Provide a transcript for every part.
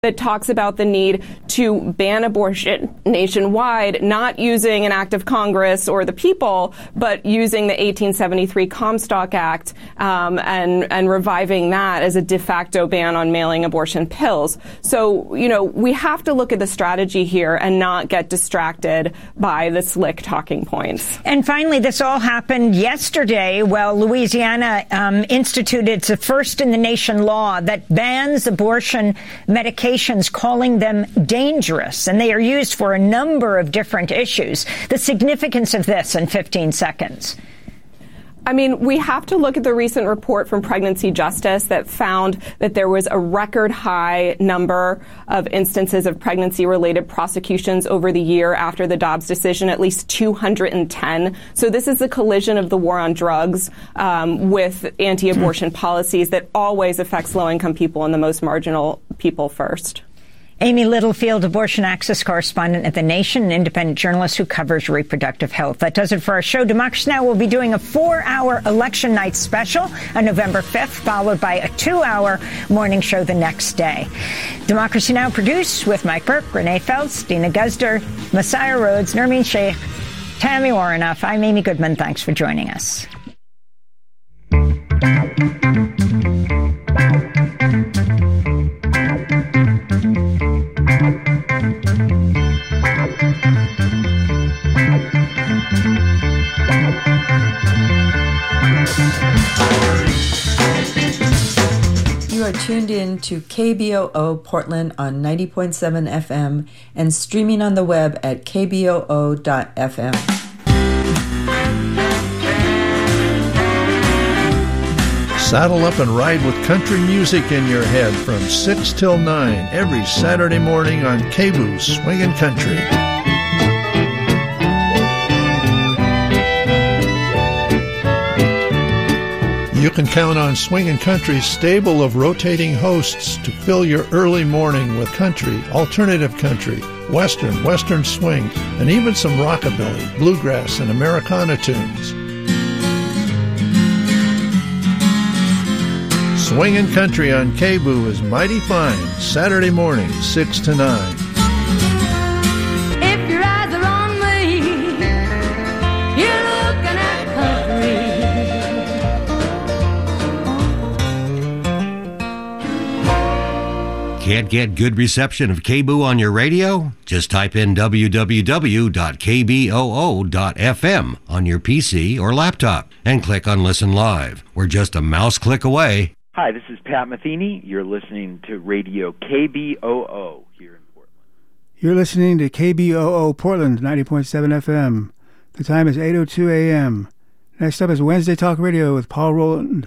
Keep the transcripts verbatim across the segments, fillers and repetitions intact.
that talks about the need to ban abortion nationwide, not using an act of Congress or the people, but using the eighteen seventy-three Comstock Act um, and, and reviving that as a de facto ban on mailing abortion pills. So, you know, we have to look at the strategy here and not get distracted by the slick talking points. And finally, this all happened yesterday. Well, Louisiana um, instituted the first in the nation law that bans abortion medications, calling them dangerous, and they are used for a number of different issues. The significance of this in fifteen seconds. I mean, we have to look at the recent report from Pregnancy Justice that found that there was a record high number of instances of pregnancy-related prosecutions over the year after the Dobbs decision, at least two hundred ten. So this is the collision of the war on drugs um, with anti-abortion policies that always affects low-income people and the most marginal people first. Amy Littlefield, abortion access correspondent at The Nation, an independent journalist who covers reproductive health. That does it for our show. Democracy Now! Will be doing a four-hour election night special on November fifth, followed by a two-hour morning show the next day. Democracy Now! Produced with Mike Burke, Renee Feltz, Dina Guzder, Messiah Rhodes, Nermeen Sheikh, Tammy Warrenoff. I'm Amy Goodman. Thanks for joining us. You are tuned in to K B O O Portland on ninety point seven F M and streaming on the web at k b o o dot f m. Saddle up and ride with country music in your head from six till nine every Saturday morning on K B O O Swingin' Country. You can count on Swingin' Country's stable of rotating hosts to fill your early morning with country, alternative country, western, western swing, and even some rockabilly, bluegrass, and Americana tunes. Swingin' Country on K B O O is mighty fine, Saturday morning, six to nine. If your eyes are on me, you're looking at country. Can't get good reception of K B O O on your radio? Just type in w w w dot k b o o dot f m on your P C or laptop and click on Listen Live. We're just a mouse click away. Hi, this is Pat Metheny. You're listening to Radio K B O O here in Portland. You're listening to K B O O Portland, ninety point seven F M. The time is eight oh two a m Next up is Wednesday Talk Radio with Paul Rowland.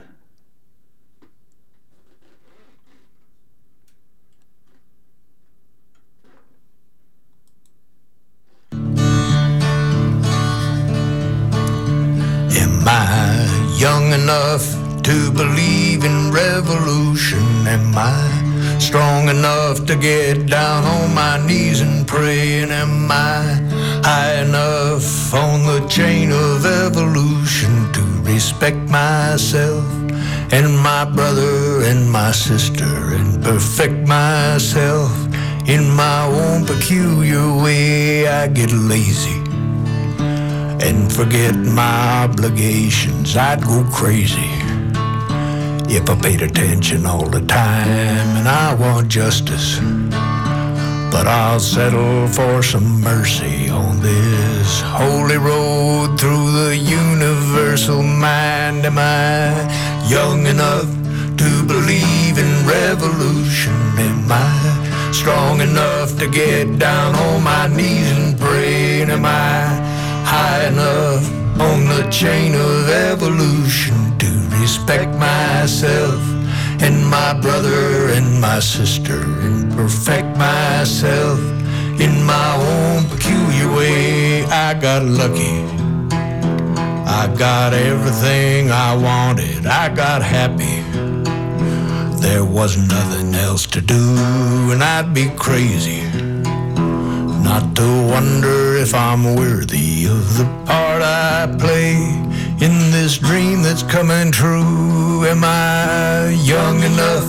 Am I young enough to believe in revolution? Am I strong enough to get down on my knees and pray? And am I high enough on the chain of evolution to respect myself and my brother and my sister and perfect myself in my own peculiar way? I get lazy and forget my obligations. I'd go crazy if I paid attention all the time. And I want justice, but I'll settle for some mercy on this holy road through the universal mind. Am I young enough to believe in revolution? Am I strong enough to get down on my knees and pray? And am I high enough on the chain of evolution to respect myself and my brother and my sister and perfect myself in my own peculiar way? I got lucky, I got everything I wanted, I got happy. There was nothing else to do, and I'd be crazy not to wonder if I'm worthy of the part I play in this dream that's coming true. Am I young enough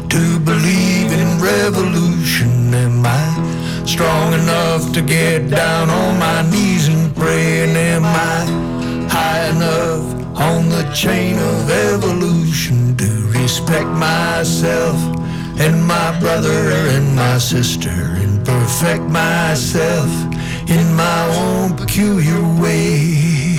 to believe in revolution? Am I strong enough to get down on my knees and pray? And am I high enough on the chain of evolution to respect myself and my brother and my sister and perfect myself in my own peculiar way?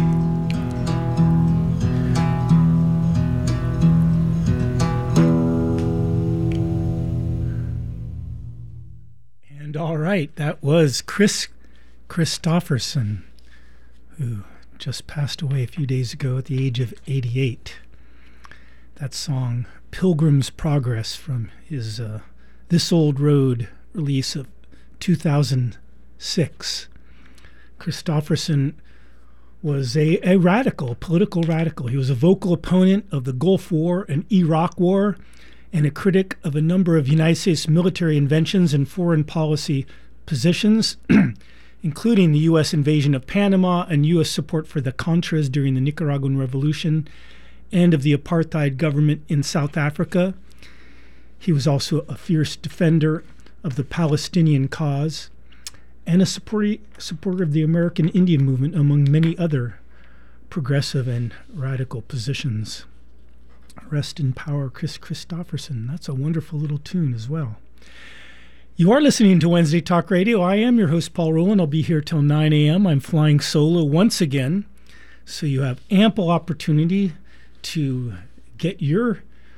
And all right, that was Kris Kristofferson, who just passed away a few days ago at the age of eighty-eight. That song, Pilgrim's Progress, from his uh, This Old Road release of two thousand six. Kristofferson was a, a radical, political radical. He was a vocal opponent of the Gulf War and Iraq War, and a critic of a number of United States military inventions and foreign policy positions, including the U S invasion of Panama and U S support for the Contras during the Nicaraguan Revolution, and of the apartheid government in South Africa. He was also a fierce defender of the Palestinian cause and a supporter, supporter of the American Indian movement, among many other progressive and radical positions. Rest in power, Kris Kristofferson. That's a wonderful little tune as well. You are listening to Wednesday Talk Radio. I am your host, Paul Rowland. I'll be here till nine a.m. I'm flying solo once again, so you have ample opportunity to get your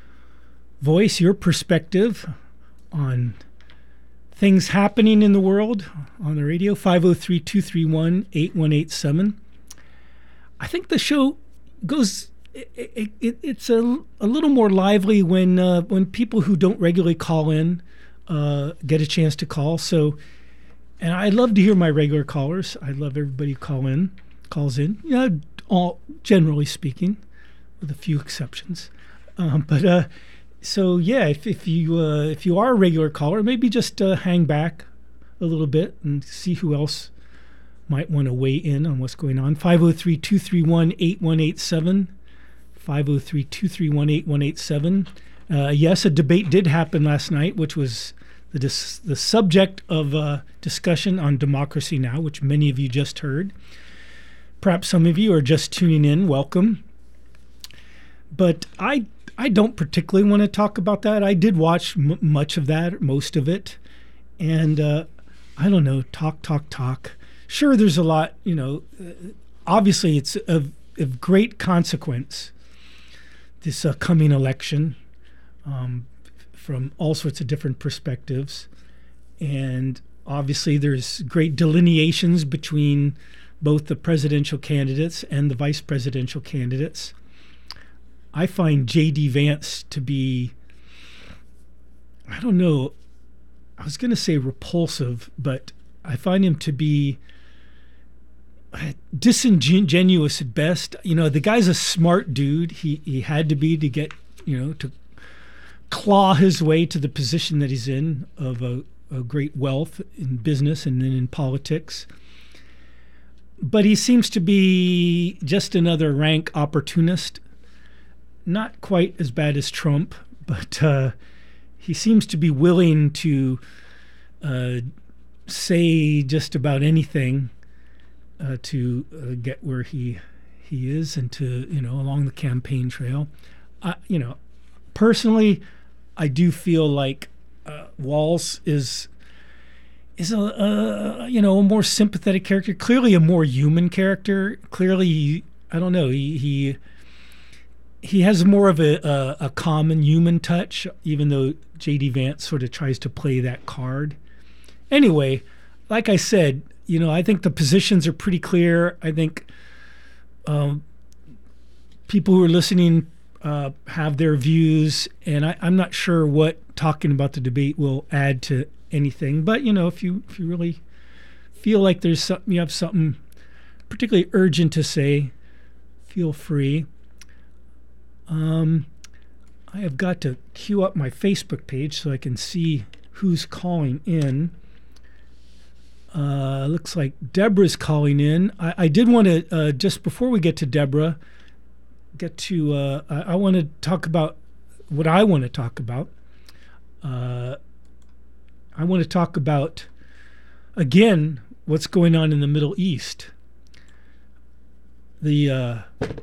voice, your perspective on things happening in the world on the radio. five oh three, two three one, eight one eight seven. I think the show goes... It, it, it's a, a little more lively when uh, when people who don't regularly call in uh, get a chance to call. So, and I love to hear my regular callers. I love everybody who call in, calls in. You know, all generally speaking, with a few exceptions. Um, but uh, so yeah, if if you uh, if you are a regular caller, maybe just uh, hang back a little bit and see who else might want to weigh in on what's going on. five oh three, two three one, eight one eight seven. five oh three, two three one, eight one eight seven. Uh, yes, a debate did happen last night, which was the dis- the subject of uh, discussion on Democracy Now!, which many of you just heard. Perhaps some of you are just tuning in. Welcome. But I I don't particularly want to talk about that. I did watch m- much of that, most of it. And uh, I don't know, talk, talk, talk. Sure, there's a lot, you know, uh, obviously it's of, of great consequence, this uh, coming election, um, from all sorts of different perspectives. And obviously there's great delineations between both the presidential candidates and the vice presidential candidates. I find J D Vance to be, I don't know, I was going to say repulsive, but I find him to be disingenuous at best. You know, the guy's a smart dude. He he had to be to get, you know, to claw his way to the position that he's in of a, a great wealth in business and then in politics. But he seems to be just another rank opportunist. Not quite as bad as Trump, but uh, he seems to be willing to uh, say just about anything Uh, to uh, get where he he is and to, you know, along the campaign trail. Uh, you know, personally, I do feel like uh, Walz is is a, a you know a more sympathetic character, clearly a more human character. Clearly, I don't know, he he he has more of a a, a common human touch, even though J D Vance sort of tries to play that card. Anyway, like I said, you know, I think the positions are pretty clear. I think um, people who are listening uh, have their views, and I, I'm not sure what talking about the debate will add to anything. But, you know, if you if you really feel like there's something, you have something particularly urgent to say, feel free. Um, I have got to queue up my Facebook page so I can see who's calling in. Uh, looks like Deborah's calling in. I, I did want to, uh, just before we get to Deborah, get to, uh, I, I want to talk about what I want to talk about. Uh, I want to talk about, again, what's going on in the Middle East. The uh,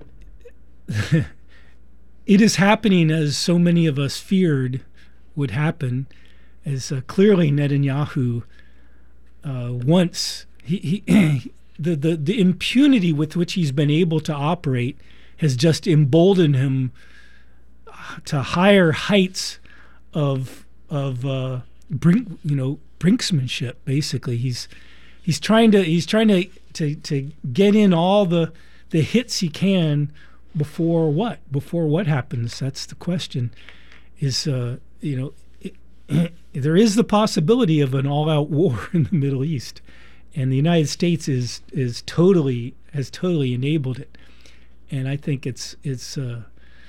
it is happening as so many of us feared would happen, as uh, clearly Netanyahu uh, wants he, he the, the the impunity with which he's been able to operate has just emboldened him to higher heights of of uh, brink you know brinksmanship. Basically, he's he's trying to he's trying to to, to get in all the the hits he can before what before what happens. That's the question. Is uh, you know it, it, there is the possibility of an all-out war in the Middle East, and the United States is is totally has totally enabled it, and I think it's it's uh,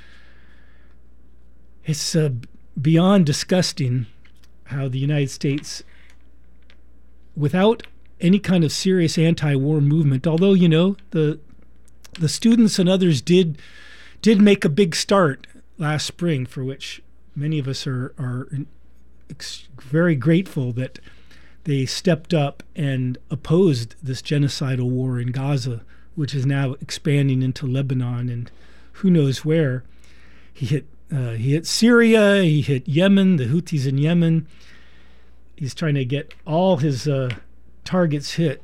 it's uh, beyond disgusting how the United States, without any kind of serious anti-war movement, although you know the the students and others did did make a big start last spring, for which many of us are are ex- very grateful that they stepped up and opposed this genocidal war in Gaza, which is now expanding into Lebanon and who knows where. He hit uh, he hit Syria, he hit Yemen, the Houthis in Yemen. He's trying to get all his uh, targets hit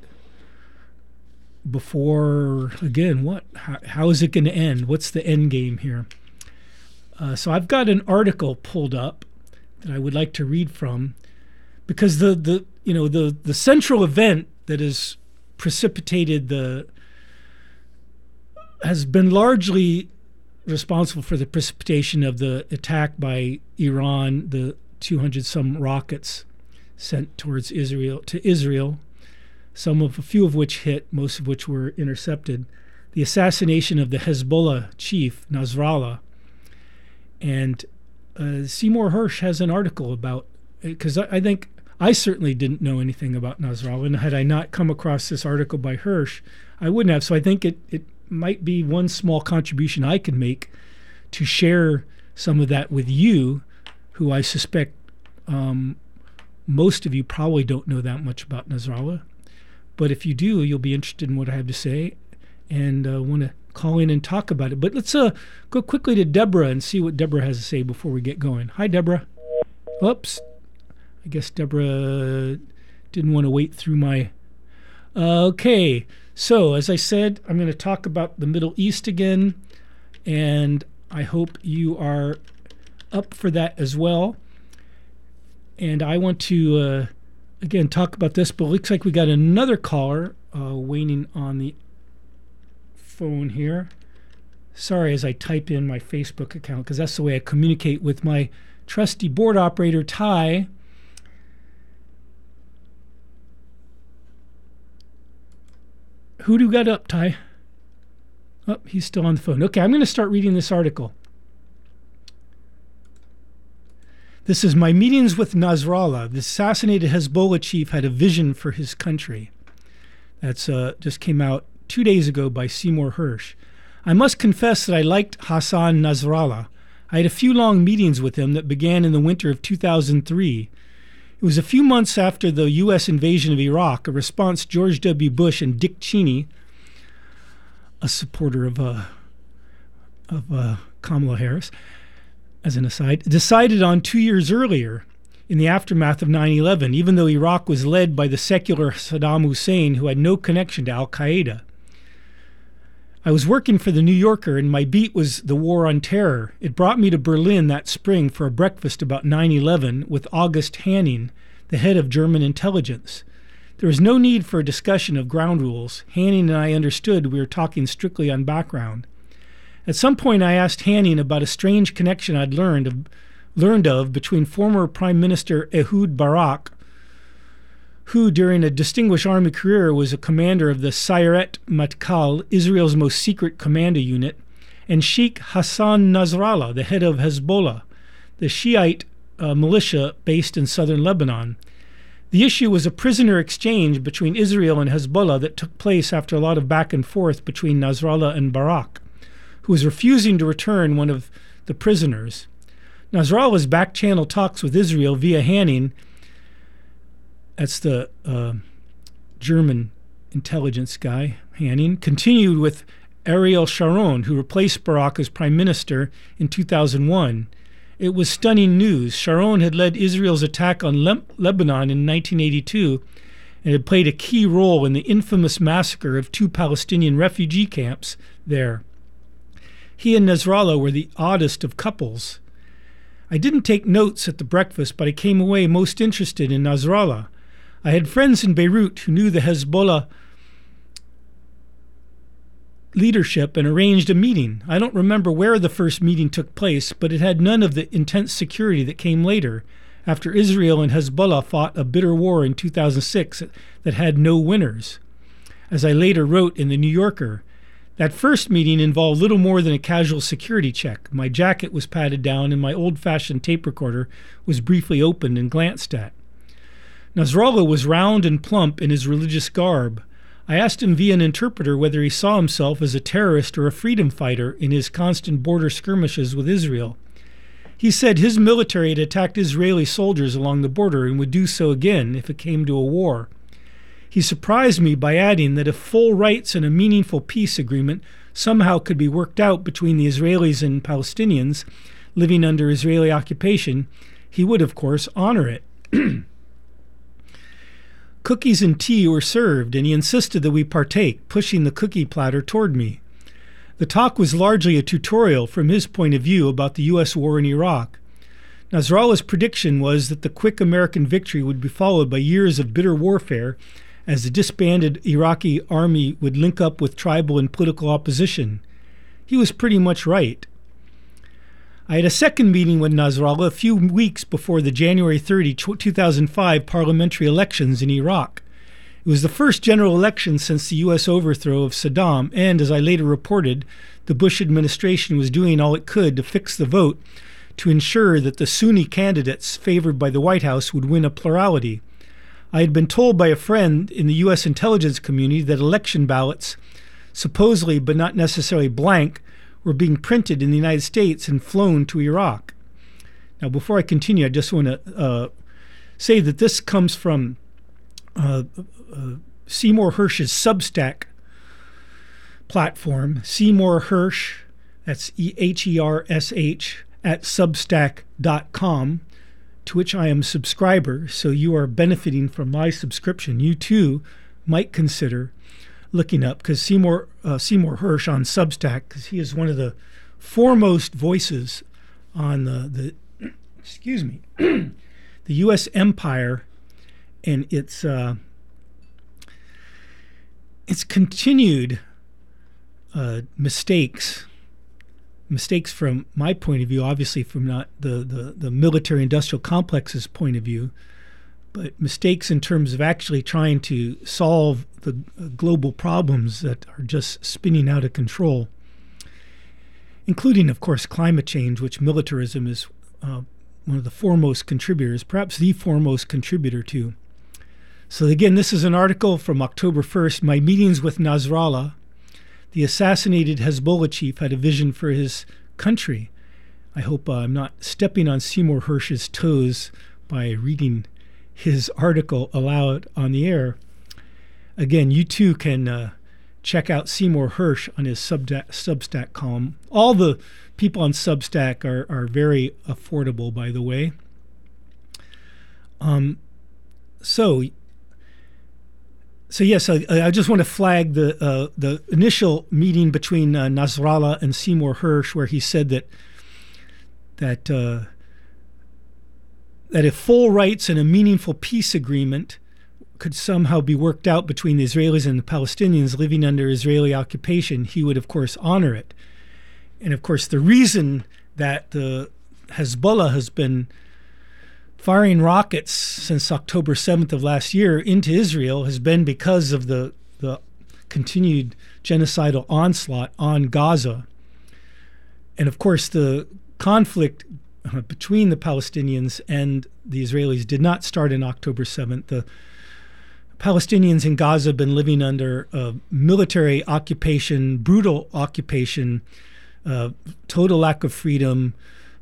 before, again, what? How, how is it going to end? What's the end game here? Uh, so I've got an article pulled up that I would like to read from, because the, the you know the, the central event that has precipitated the has been largely responsible for the precipitation of the attack by Iran, the two hundred some rockets sent towards Israel to Israel, some of a few of which hit, most of which were intercepted. The assassination of the Hezbollah chief Nasrallah, and uh, Seymour Hersh has an article about, because I, I think I certainly didn't know anything about Nasrallah, and had I not come across this article by Hersh, I wouldn't have. So I think it it might be one small contribution I could make to share some of that with you, who I suspect um, most of you probably don't know that much about Nasrallah. But if you do, you'll be interested in what I have to say and uh, want to call in and talk about it. But let's uh, go quickly to Deborah and see what Deborah has to say before we get going. Hi, Deborah. Oops. I guess Deborah didn't want to wait through my... Uh, okay. So, as I said, I'm going to talk about the Middle East again, and I hope you are up for that as well. And I want to, uh, again, talk about this, but it looks like we got another caller uh, waiting on the phone here. Sorry as I type in my Facebook account, because that's the way I communicate with my trusty board operator, Ty. Who do you got up, Ty? Oh, he's still on the phone. Okay, I'm going to start reading this article. This is My Meetings with Nasrallah. The assassinated Hezbollah chief had a vision for his country. That's uh, just came out two days ago by Seymour Hersh. I must confess that I liked Hassan Nasrallah. I had a few long meetings with him that began in the winter of two thousand three. It was a few months after the U S invasion of Iraq, a response George W. Bush and Dick Cheney, a supporter of uh, of uh, Kamala Harris, as an aside, decided on two years earlier in the aftermath of nine eleven, even though Iraq was led by the secular Saddam Hussein, who had no connection to al-Qaeda. I was working for the New Yorker, and my beat was the war on terror. It brought me to Berlin that spring for a breakfast about nine eleven with August Hanning, the head of German intelligence. There was no need for a discussion of ground rules. Hanning and I understood we were talking strictly on background. At some point, I asked Hanning about a strange connection I'd learned of, learned of between former Prime Minister Ehud Barak, who during a distinguished army career was a commander of the Sayeret Matkal, Israel's most secret commando unit, and Sheikh Hassan Nasrallah, the head of Hezbollah, the Shiite uh, militia based in southern Lebanon. The issue was a prisoner exchange between Israel and Hezbollah that took place after a lot of back and forth between Nasrallah and Barak, who was refusing to return one of the prisoners. Nasrallah's back-channel talks with Israel via Hanning, that's the uh, German intelligence guy, Hanning, continued with Ariel Sharon, who replaced Barak as prime minister in two thousand one. It was stunning news. Sharon had led Israel's attack on Le- Lebanon in nineteen eighty-two and had played a key role in the infamous massacre of two Palestinian refugee camps there. He and Nasrallah were the oddest of couples. I didn't take notes at the breakfast, but I came away most interested in Nasrallah. I had friends in Beirut who knew the Hezbollah leadership and arranged a meeting. I don't remember where the first meeting took place, but it had none of the intense security that came later, after Israel and Hezbollah fought a bitter war in two thousand six that had no winners. As I later wrote in The New Yorker, that first meeting involved little more than a casual security check. My jacket was patted down and my old-fashioned tape recorder was briefly opened and glanced at. Nasrallah was round and plump in his religious garb. I asked him via an interpreter whether he saw himself as a terrorist or a freedom fighter in his constant border skirmishes with Israel. He said his military had attacked Israeli soldiers along the border and would do so again if it came to a war. He surprised me by adding that if full rights and a meaningful peace agreement somehow could be worked out between the Israelis and Palestinians living under Israeli occupation, he would, of course, honor it. Cookies and tea were served, and he insisted that we partake, pushing the cookie platter toward me. The talk was largely a tutorial from his point of view about the U S war in Iraq. Nasrallah's prediction was that the quick American victory would be followed by years of bitter warfare as the disbanded Iraqi army would link up with tribal and political opposition. He was pretty much right. I had a second meeting with Nasrallah a few weeks before the January thirtieth, two thousand five parliamentary elections in Iraq. It was the first general election since the U S overthrow of Saddam, and, as I later reported, the Bush administration was doing all it could to fix the vote to ensure that the Sunni candidates favored by the White House would win a plurality. I had been told by a friend in the U S intelligence community that election ballots, supposedly but not necessarily blank, were being printed in the United States and flown to Iraq. Now, before I continue, I just want to uh, say that this comes from uh, uh, Seymour Hersh's Substack platform, Seymour Hersh, that's H E R S H, at substack dot com, to which I am a subscriber, so you are benefiting from my subscription. You too might consider looking up, because Seymour uh, Seymour Hersh on Substack, because he is one of the foremost voices on the, the excuse me, the U S empire and its uh, its continued uh, mistakes. Mistakes from my point of view, obviously from not the, the, the military-industrial complex's point of view, but mistakes in terms of actually trying to solve the global problems that are just spinning out of control, including, of course, climate change, which militarism is uh, one of the foremost contributors, perhaps the foremost contributor to. So again, this is an article from October first, My Meetings with Nasrallah. The assassinated Hezbollah chief had a vision for his country. I hope uh, I'm not stepping on Seymour Hersh's toes by reading his article aloud on the air. Again, you too can uh, check out Seymour Hersh on his Substack, Substack column. All the people on Substack are, are very affordable, by the way. Um, so... So yes, I, I just want to flag the uh, the initial meeting between uh, Nasrallah and Seymour Hersh, where he said that that uh, that if full rights and a meaningful peace agreement could somehow be worked out between the Israelis and the Palestinians living under Israeli occupation, he would, of course, honor it. And of course, the reason that the Hezbollah has been firing rockets since October seventh of last year into Israel has been because of the, the continued genocidal onslaught on Gaza. And of course, the conflict uh, between the Palestinians and the Israelis did not start on October seventh. The Palestinians in Gaza have been living under uh, military occupation, brutal occupation, uh, total lack of freedom,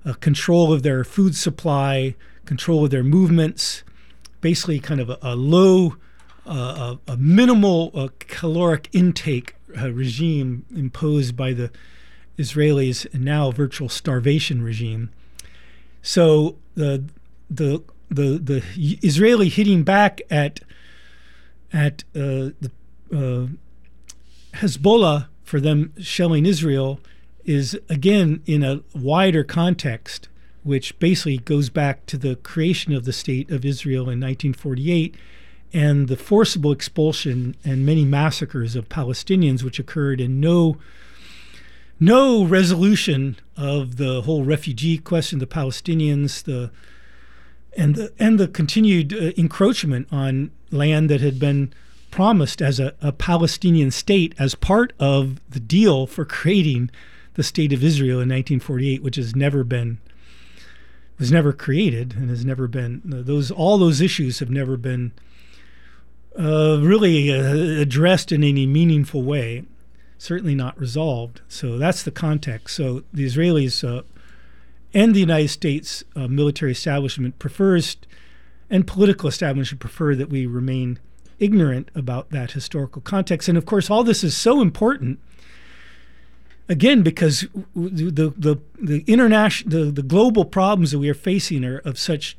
uh, control of their food supply, control of their movements, basically kind of a, a low, uh, a, a minimal uh, caloric intake uh, regime imposed by the Israelis, and now virtual starvation regime. So the the the the Israeli hitting back at at uh, the uh, Hezbollah for them shelling Israel is again in a wider context, which basically goes back to the creation of the state of Israel in nineteen forty-eight and the forcible expulsion and many massacres of Palestinians, which occurred in no no resolution of the whole refugee question, the Palestinians, the and the and the continued uh, encroachment on land that had been promised as a, a Palestinian state as part of the deal for creating the state of Israel in nineteen forty-eight, which has never been was never created and has never been those all those issues have never been uh, really uh, addressed in any meaningful way. Certainly not resolved. So that's the context. So the Israelis uh, and the United States uh, military establishment prefers, and political establishment prefer that we remain ignorant about that historical context. And of course, all this is so important, again, because the the the international the, the global problems that we are facing are of such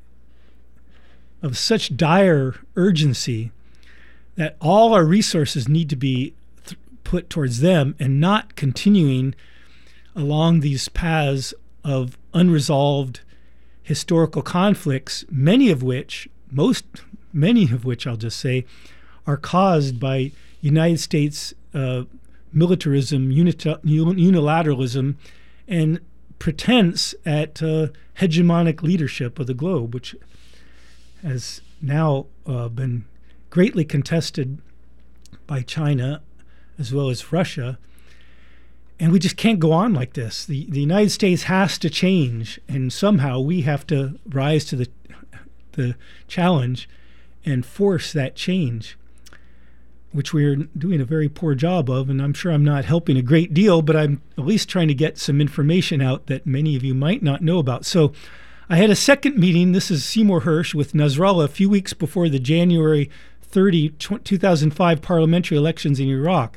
of such dire urgency that all our resources need to be put towards them and not continuing along these paths of unresolved historical conflicts, many of which, most, many of which I'll just say, are caused by United States uh, militarism, unita- unilateralism, and pretense at uh, hegemonic leadership of the globe, which has now uh, been greatly contested by China as well as Russia. And we just can't go on like this. The the United States has to change, and somehow we have to rise to the the challenge and force that change, which we're doing a very poor job of. And I'm sure I'm not helping a great deal, but I'm at least trying to get some information out that many of you might not know about. So I had a second meeting, this is Seymour Hersh, with Nasrallah a few weeks before the January thirtieth, two thousand five parliamentary elections in Iraq.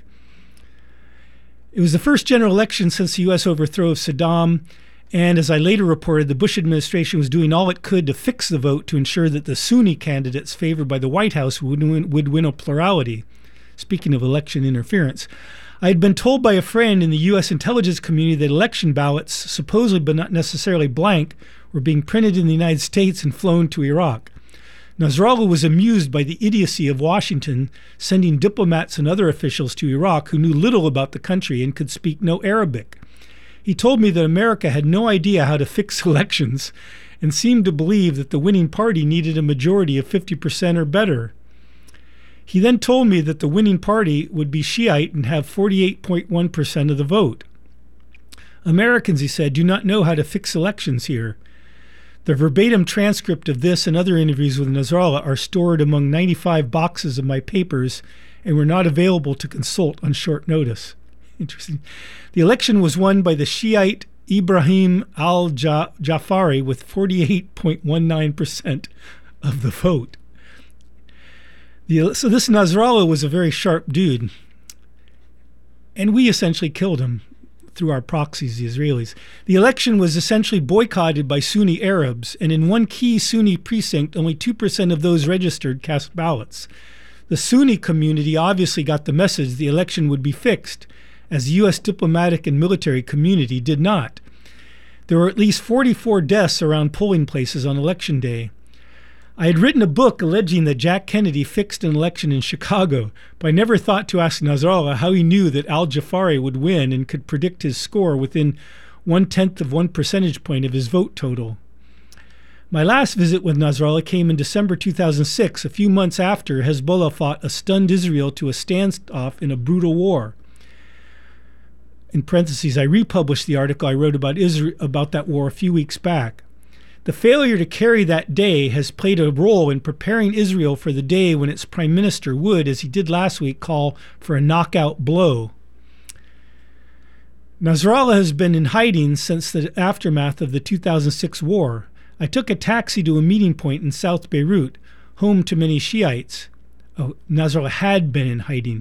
It was the first general election since the U S overthrow of Saddam, and as I later reported, the Bush administration was doing all it could to fix the vote to ensure that the Sunni candidates favored by the White House would win, would win a plurality. Speaking of election interference, I had been told by a friend in the U S intelligence community that election ballots, supposedly but not necessarily blank, were being printed in the United States and flown to Iraq. Nasrallah was amused by the idiocy of Washington sending diplomats and other officials to Iraq who knew little about the country and could speak no Arabic. He told me that America had no idea how to fix elections and seemed to believe that the winning party needed a majority of fifty percent or better. He then told me that the winning party would be Shiite and have forty-eight point one percent of the vote. Americans, he said, do not know how to fix elections here. The verbatim transcript of this and other interviews with Nasrallah are stored among ninety-five boxes of my papers and were not available to consult on short notice. Interesting. The election was won by the Shiite Ibrahim al-Jafari with forty-eight point one nine percent of the vote. The, so this Nasrallah was a very sharp dude, and we essentially killed him through our proxies, the Israelis. The election was essentially boycotted by Sunni Arabs, and in one key Sunni precinct, only two percent of those registered cast ballots. The Sunni community obviously got the message the election would be fixed, as the U S diplomatic and military community did not. There were at least forty-four deaths around polling places on election day. I had written a book alleging that Jack Kennedy fixed an election in Chicago, but I never thought to ask Nasrallah how he knew that al-Jafari would win and could predict his score within one-tenth of one percentage point of his vote total. My last visit with Nasrallah came in December two thousand six, a few months after Hezbollah fought a stunned Israel to a standoff in a brutal war. In parentheses, I republished the article I wrote about Israel, about that war a few weeks back. The failure to carry that day has played a role in preparing Israel for the day when its prime minister would, as he did last week, call for a knockout blow. Nasrallah has been in hiding since the aftermath of the two thousand six war. I took a taxi to a meeting point in South Beirut, home to many Shiites. Oh, Nasrallah had been in hiding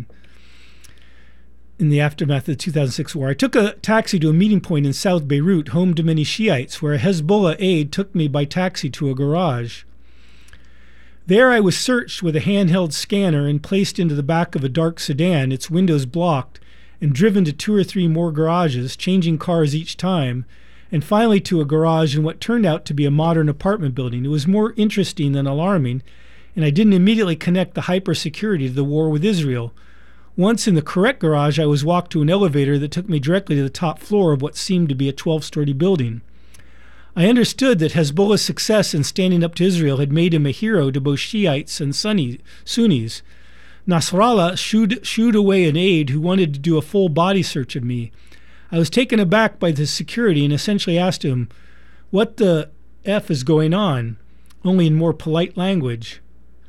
in the aftermath of the two thousand six war. I took a taxi to a meeting point in South Beirut, home to many Shiites, where a Hezbollah aide took me by taxi to a garage. There I was searched with a handheld scanner and placed into the back of a dark sedan, its windows blocked, and driven to two or three more garages, changing cars each time, and finally to a garage in what turned out to be a modern apartment building. It was more interesting than alarming, and I didn't immediately connect the hypersecurity to the war with Israel. Once in the correct garage, I was walked to an elevator that took me directly to the top floor of what seemed to be a twelve-story building. I understood that Hezbollah's success in standing up to Israel had made him a hero to both Shiites and Sunni, Sunnis. Nasrallah shooed, shooed away an aide who wanted to do a full body search of me. I was taken aback by the security and essentially asked him, "What the F is going on?" only in more polite language.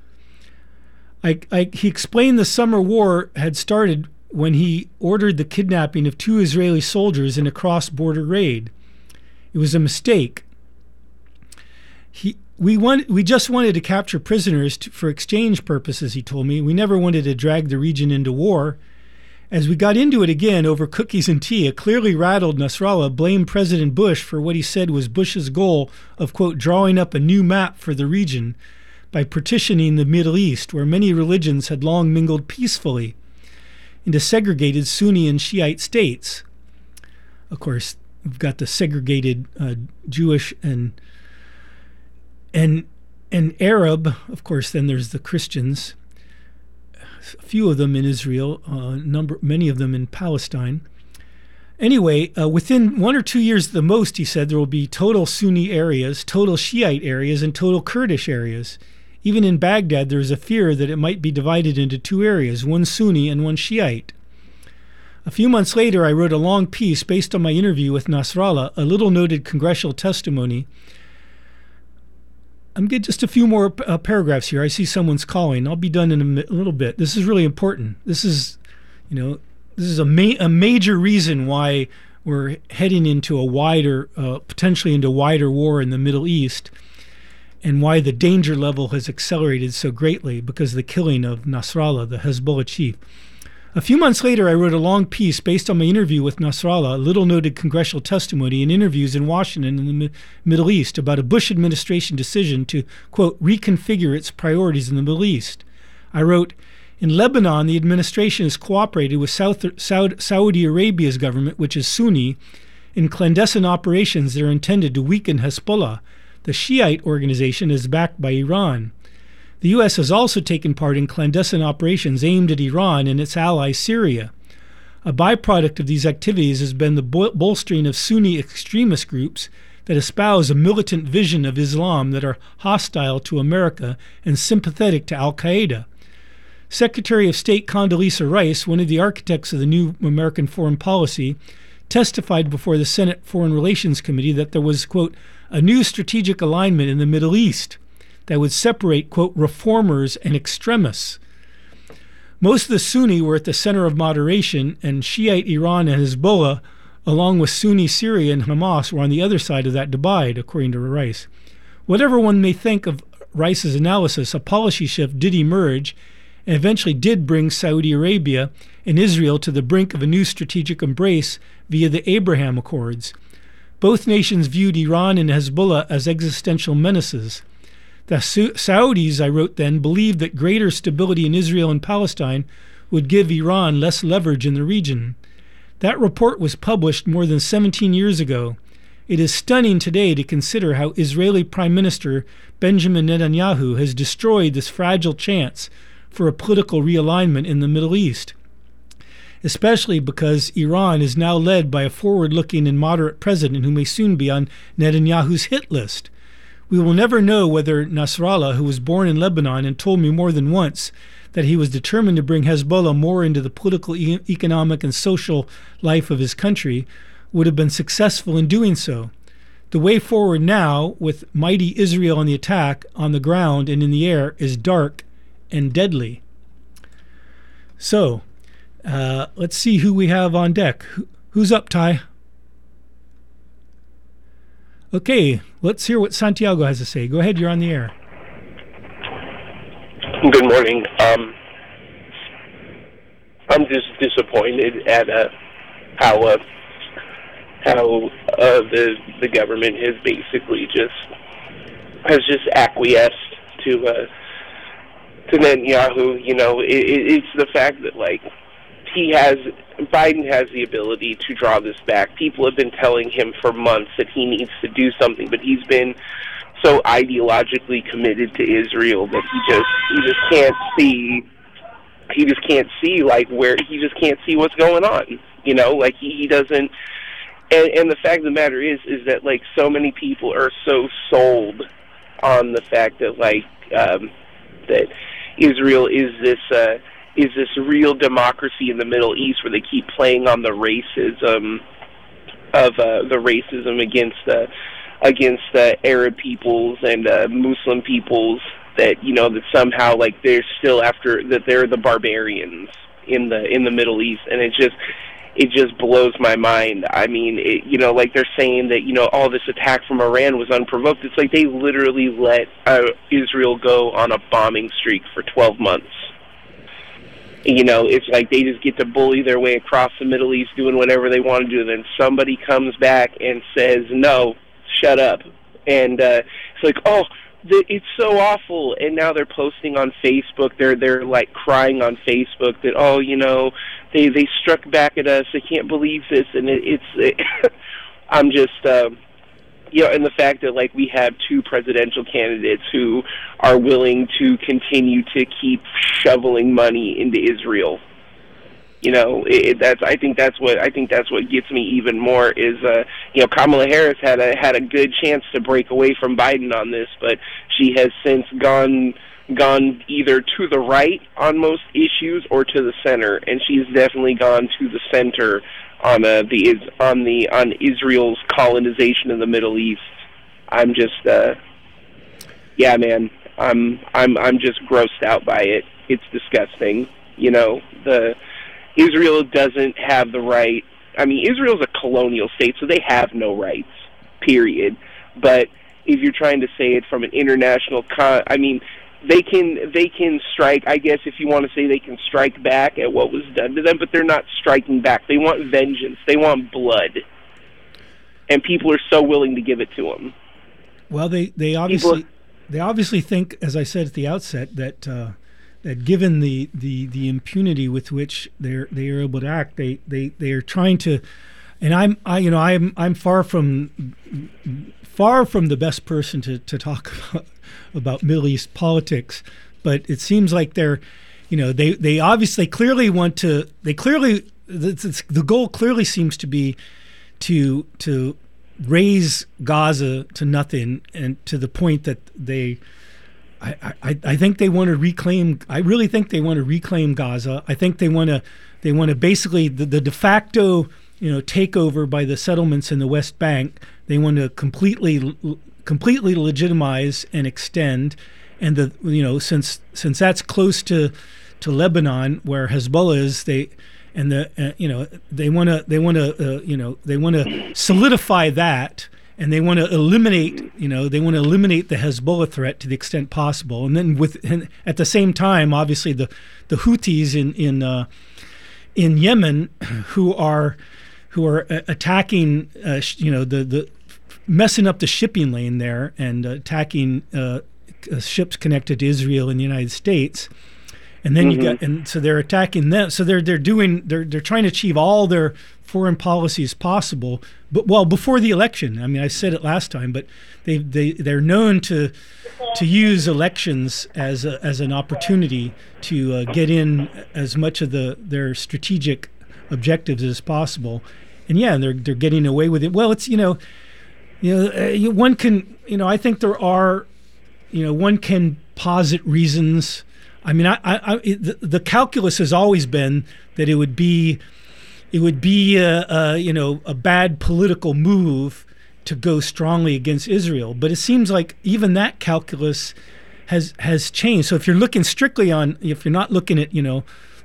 I, I, he explained the summer war had started when he ordered the kidnapping of two Israeli soldiers in a cross-border raid. It was a mistake. He, we, want, we just wanted to capture prisoners to, for exchange purposes, he told me. We never wanted to drag the region into war. As we got into it again over cookies and tea, a clearly rattled Nasrallah blamed President Bush for what he said was Bush's goal of, quote, drawing up a new map for the region by partitioning the Middle East, where many religions had long mingled peacefully, into segregated Sunni and Shiite states. Of course, we've got the segregated uh, Jewish and and and Arab. Of course, then there's the Christians. A few of them in Israel, uh, number many of them in Palestine. Anyway, uh, within one or two years at the most, he said, there will be total Sunni areas, total Shiite areas, and total Kurdish areas. Even in Baghdad, there is a fear that it might be divided into two areas, one Sunni and one Shiite. A few months later, I wrote a long piece based on my interview with Nasrallah, a little-noted congressional testimony. I'm getting just a few more uh, paragraphs here. I see someone's calling. I'll be done in a, mi- a little bit. This is really important. This is, you know, this is a, ma- a major reason why we're heading into a wider, uh, potentially into wider war in the Middle East, and why the danger level has accelerated so greatly because of the killing of Nasrallah, the Hezbollah chief. A few months later, I wrote a long piece based on my interview with Nasrallah, a little-noted congressional testimony and interviews in Washington and the Mi- Middle East about a Bush administration decision to, quote, reconfigure its priorities in the Middle East. I wrote, in Lebanon, the administration has cooperated with South, Saud, Saudi Arabia's government, which is Sunni, in clandestine operations that are intended to weaken Hezbollah. The Shiite organization is backed by Iran. The U S has also taken part in clandestine operations aimed at Iran and its ally Syria. A byproduct of these activities has been the bol- bolstering of Sunni extremist groups that espouse a militant vision of Islam that are hostile to America and sympathetic to al-Qaeda. Secretary of State Condoleezza Rice, one of the architects of the new American foreign policy, testified before the Senate Foreign Relations Committee that there was, quote, a new strategic alignment in the Middle East that would separate, quote, reformers and extremists. Most of the Sunni were at the center of moderation, and Shiite Iran and Hezbollah, along with Sunni Syria and Hamas, were on the other side of that divide, according to Rice. Whatever one may think of Rice's analysis, a policy shift did emerge and eventually did bring Saudi Arabia and Israel to the brink of a new strategic embrace via the Abraham Accords. Both nations viewed Iran and Hezbollah as existential menaces. The Su- Saudis, I wrote then, believed that greater stability in Israel and Palestine would give Iran less leverage in the region. That report was published more than seventeen years ago. It is stunning today to consider how Israeli Prime Minister Benjamin Netanyahu has destroyed this fragile chance for a political realignment in the Middle East, especially because Iran is now led by a forward-looking and moderate president who may soon be on Netanyahu's hit list. We will never know whether Nasrallah, who was born in Lebanon and told me more than once that he was determined to bring Hezbollah more into the political, e- economic, and social life of his country, would have been successful in doing so. The way forward now, with mighty Israel on the attack, on the ground and in the air, is dark and deadly. So, uh, let's see who we have on deck. Who, Who's up, Ty? Okay, let's hear what Santiago has to say. Go ahead, you're on the air. Good morning. Um, I'm just disappointed at uh, how uh, how uh, the the government has basically just has just acquiesced to uh, to Netanyahu. You know, it, it, it's the fact that like he has Biden has the ability to draw this back. People have been telling him for months that he needs to do something, but he's been so ideologically committed to Israel that he just he just can't see he just can't see like where he just can't see what's going on. You know, like he, he doesn't. And, and the fact of the matter is, is that like so many people are so sold on the fact that like um, that Israel is this. Uh, is this real democracy in the Middle East where they keep playing on the racism of uh, the racism against uh, against uh, Arab peoples and uh, Muslim peoples, that you know that somehow like they're still after that they're the barbarians in the in the Middle East, and it just it just blows my mind. I mean, it, you know, like they're saying that you know all this attack from Iran was unprovoked. It's like they literally let uh, Israel go on a bombing streak for twelve months. You know, it's like they just get to bully their way across the Middle East doing whatever they want to do. Then somebody comes back and says, no, shut up. And uh, it's like, oh, the, it's so awful. And now they're posting on Facebook. They're, they're like, crying on Facebook that, oh, you know, they, they struck back at us. I can't believe this. And it, it's, it, I'm just... Uh, You know, and the fact that, like, we have two presidential candidates who are willing to continue to keep shoveling money into Israel. You know, it, that's. I think that's what I think that's what gets me even more is, uh, you know, Kamala Harris had a had a good chance to break away from Biden on this, but she has since gone gone either to the right on most issues or to the center, and she's definitely gone to the center on uh, the on the on Israel's colonization of the Middle East. I'm just, uh, yeah, man. I'm I'm I'm just grossed out by it. It's disgusting. You know, the Israel doesn't have the right. I mean, Israel's a colonial state, so they have no rights. Period. But if you're trying to say it from an international, con- I mean. They can they can strike, I guess if you want to say they can strike back at what was done to them, but they're not striking back. They want vengeance. They want blood. And people are so willing to give it to them. Well, they, they obviously people, they obviously think, as I said at the outset, that uh, that given the, the, the impunity with which they're they are able to act, they, they, they are trying to, and I'm I you know I'm I'm far from far from the best person to, to talk about about Middle East politics, but it seems like they're, you know, they, they obviously clearly want to, they clearly, the, the goal clearly seems to be to to raise Gaza to nothing, and to the point that they, I, I, I think they want to reclaim, I really think they want to reclaim Gaza. I think they want to, they want to basically, the, the de facto, you know, takeover by the settlements in the West Bank, they want to completely completely legitimize and extend, and the you know since since that's close to to Lebanon where Hezbollah is, they and the uh, you know they want to they want to uh, you know they want to solidify that, and they want to eliminate you know they want to eliminate the Hezbollah threat to the extent possible, and then with and at the same time, obviously the the Houthis in in uh, in Yemen who are who are attacking uh, you know the the messing up the shipping lane there and uh, attacking uh, uh, ships connected to Israel and the United States, and then mm-hmm. you got and so they're attacking them. So they're they're doing they're they're trying to achieve all their foreign policies possible. But well, before the election, I mean, I said it last time, but they they they're known to to use elections as a, as an opportunity to uh, get in as much of the their strategic objectives as possible. And yeah, they're they're getting away with it. Well, it's you know. You know, uh, you, one can, you know, I think there are, you know, one can posit reasons. I mean, I, I, I the, the calculus has always been that it would be, it would be, a, a, you know, a bad political move to go strongly against Israel. But it seems like even that calculus has has changed. So if you're looking strictly on, if you're not looking at, you know,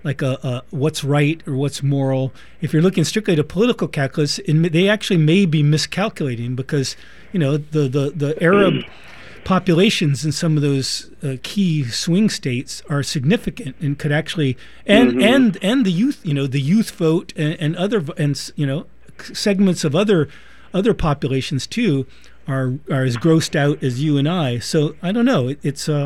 like a, a what's right or what's moral. If you're looking strictly at a political calculus, it, may- they actually may be miscalculating because, you know, the the, the Arab populations in some of those uh, key swing states are significant and could actually and Mhm. and and the youth, you know, the youth vote and, and other v- and s- you know segments of other other populations too are are as grossed out as you and I. So I don't know. It, it's uh.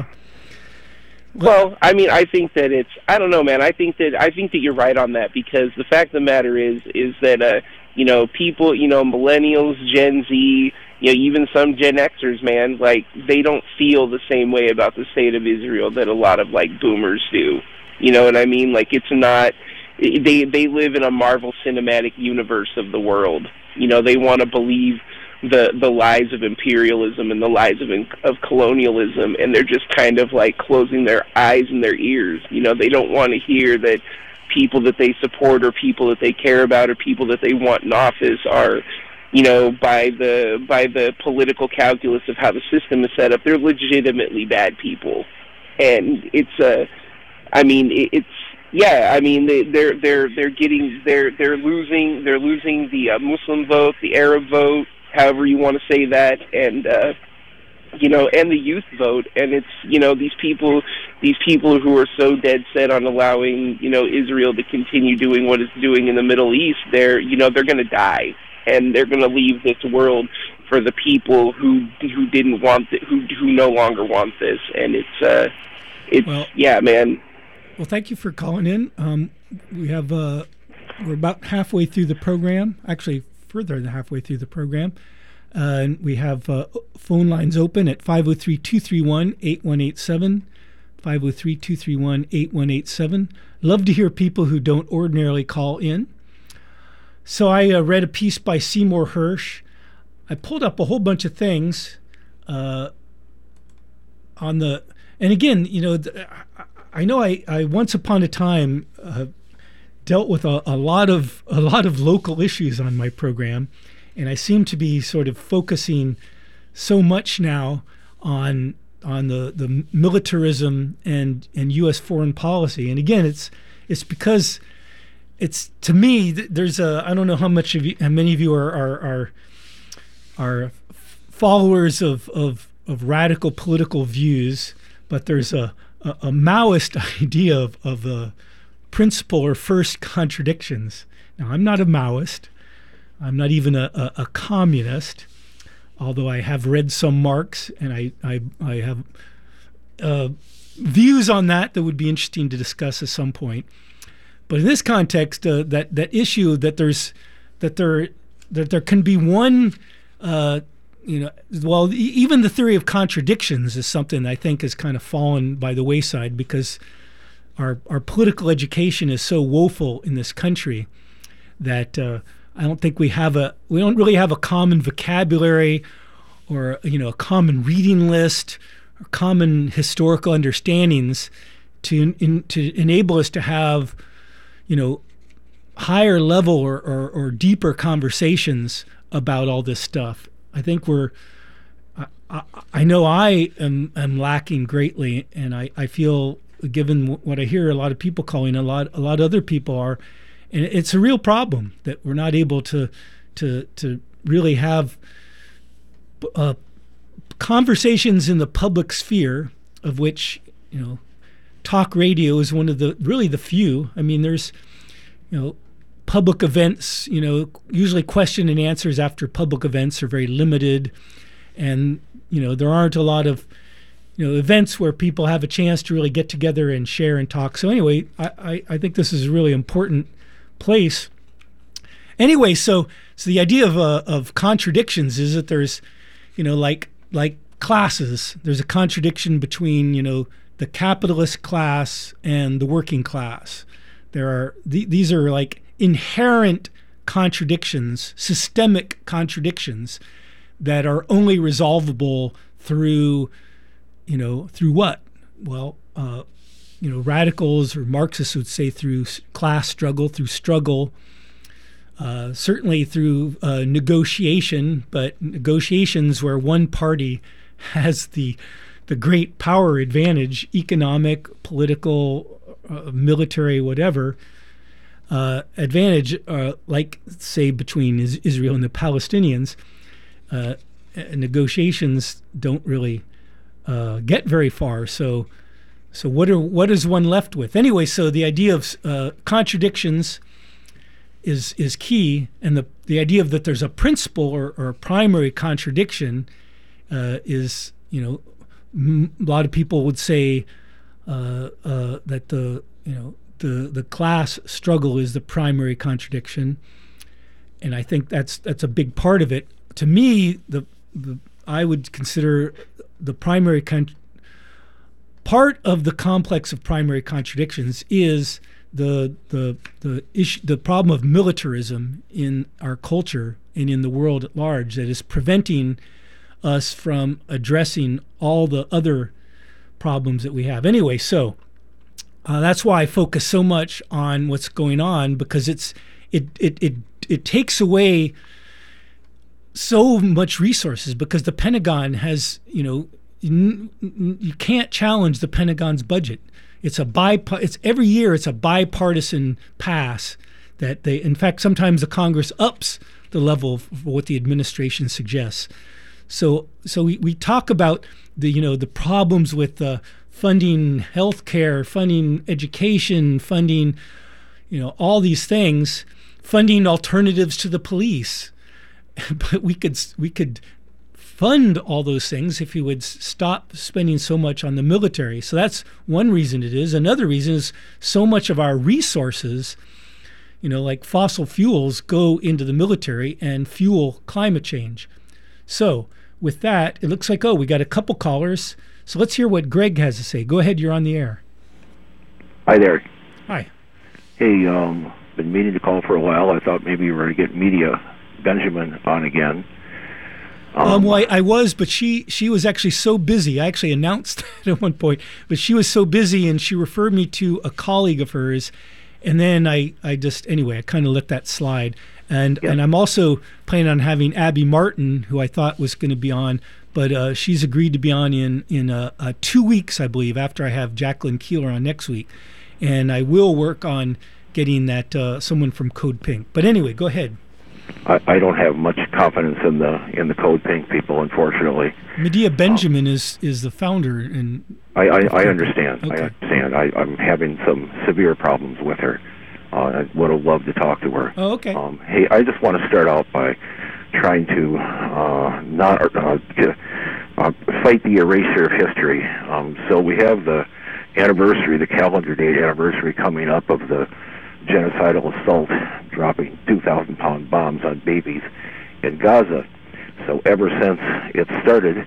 Well, I mean, I think that it's, I don't know, man. I think that, I think that you're right on that, because the fact of the matter is, is that, uh, you know, people, you know, millennials, Gen Z, you know, even some Gen Xers, man, like, they don't feel the same way about the state of Israel that a lot of, like, boomers do. You know what I mean? Like, it's not, they, they live in a Marvel Cinematic Universe of the world. You know, they want to believe the the lies of imperialism and the lies of of colonialism, and they're just kind of like closing their eyes and their ears. You know, they don't want to hear that people that they support or people that they care about or people that they want in office are, you know, by the by the political calculus of how the system is set up, they're legitimately bad people. And it's a, uh, I mean, it, it's yeah, I mean they, they're they're they're getting they're they're losing they're losing the uh, Muslim vote, the Arab vote, however you want to say that, and uh, you know, and the youth vote. And it's, you know, these people, these people who are so dead set on allowing, you know, Israel to continue doing what it's doing in the Middle East. They're, you know, they're going to die, and they're going to leave this world for the people who who didn't want it, who who no longer want this. And it's, uh, it's Well- yeah, man. Well, thank you for calling in. Um, we have uh, we're about halfway through the program. Actually, further than halfway through the program, uh, and we have uh, phone lines open at five oh three, two three one, eight one eight seven, five oh three, two three one, eight one eight seven. Love to hear people who don't ordinarily call in. So I uh, read a piece by Seymour Hersh. I pulled up a whole bunch of things uh, on the, and again, you know, th- I, I know I, I once upon a time uh, dealt with a, a lot of a lot of local issues on my program, and I seem to be sort of focusing so much now on on the, the militarism and, and U S foreign policy. And again, it's it's because it's, to me, th- there's a, I don't know how much of you, how many of you are are are, are followers of, of of radical political views, but there's a a, a Maoist idea of of a principle or first contradictions. Now, I'm not a Maoist. I'm not even a, a, a communist, although I have read some Marx, and I I, I have uh, views on that that would be interesting to discuss at some point. But in this context, uh, that that issue that there's that there that there can be one, uh, you know, well, e- even the theory of contradictions is something I think has kind of fallen by the wayside, because our our political education is so woeful in this country that uh, I don't think we have a we don't really have a common vocabulary, or, you know, a common reading list, or common historical understandings to in, to enable us to have, you know, higher level or, or, or deeper conversations about all this stuff. I think we're, I, I, I know I am, am lacking greatly, and I, I feel, given what I hear a lot of people calling, a lot a lot of other people are, and it's a real problem that we're not able to to to really have uh, conversations in the public sphere, of which, you know, talk radio is one of the really the few. I mean, there's, you know, public events, you know, usually question and answers after public events are very limited. And, you know, there aren't a lot of, you know, events where people have a chance to really get together and share and talk. So anyway, I, I, I think this is a really important place. Anyway, so so the idea of uh, of contradictions is that there's, you know, like like classes, there's a contradiction between, you know, the capitalist class and the working class. There are th- these are like inherent contradictions, systemic contradictions that are only resolvable through, you know, through what? Well, uh, you know, radicals or Marxists would say through class struggle, through struggle, uh, certainly through uh, negotiation, but negotiations where one party has the the great power advantage, economic, political, uh, military whatever uh, advantage, uh, like say between is- Israel and the Palestinians, uh, negotiations don't really uh, get very far. So, so what are what is one left with anyway? So the idea of uh, contradictions is is key, and the the idea of that there's a principal or, or a primary contradiction uh, is, you know, m- a lot of people would say uh, uh, that the you know the the class struggle is the primary contradiction, and I think that's that's a big part of it. To me, the The, I would consider the primary con- part of the complex of primary contradictions is the the the issue, the problem of militarism in our culture and in the world at large that is preventing us from addressing all the other problems that we have. Anyway, so uh, that's why I focus so much on what's going on, because it's it it it it takes away so much resources, because the Pentagon has, you know, n- n- you can't challenge the Pentagon's budget. It's a bipa- It's every year it's a bipartisan pass that they, in fact, sometimes the Congress ups the level of what the administration suggests. So, so we, we talk about the, you know, the problems with uh, funding healthcare, funding education, funding, you know, all these things, funding alternatives to the police. But we could we could fund all those things if we would stop spending so much on the military. So that's one reason it is. Another reason is so much of our resources, you know, like fossil fuels, go into the military and fuel climate change. So with that, it looks like, oh, we got a couple callers. So let's hear what Greg has to say. Go ahead, you're on the air. Hi there. Hi. Hey, um, been meaning to call for a while. I thought maybe you were going to get Media Benjamin on again. Um, um, well, I, I was, but she she was actually so busy. I actually announced that at one point, but she was so busy, and she referred me to a colleague of hers, and then I, I just, anyway, I kind of let that slide. And yeah. and I'm also planning on having Abby Martin, who I thought was going to be on, but uh, she's agreed to be on in, in uh, uh, two weeks, I believe, after I have Jacqueline Keeler on next week. And I will work on getting that uh, someone from Code Pink. But anyway, go ahead. I, I don't have much confidence in the in the Code Pink people, unfortunately. Medea Benjamin um, is, is the founder. And I, I, I understand. Okay. I understand. I, I'm having some severe problems with her. Uh, I would have loved to talk to her. Oh, okay. Um, hey, I just want to start out by trying to uh, not uh, uh, fight the erasure of history. Um, so we have the anniversary, the calendar date anniversary coming up of the genocidal assault, dropping two thousand pound bombs on babies in Gaza. So ever since it started,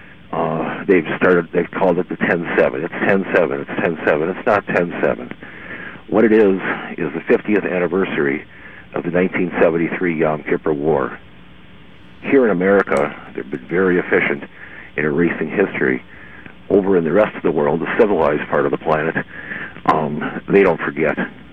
uh, they've started. They've called it the ten seven. It's ten seven. It's ten seven. It's not ten seven. What it is is the fiftieth anniversary of the nineteen seventy-three Yom Kippur War. Here in America, they've been very efficient in erasing history. Over in the rest of the world, the civilized part of the planet, um, they don't forget.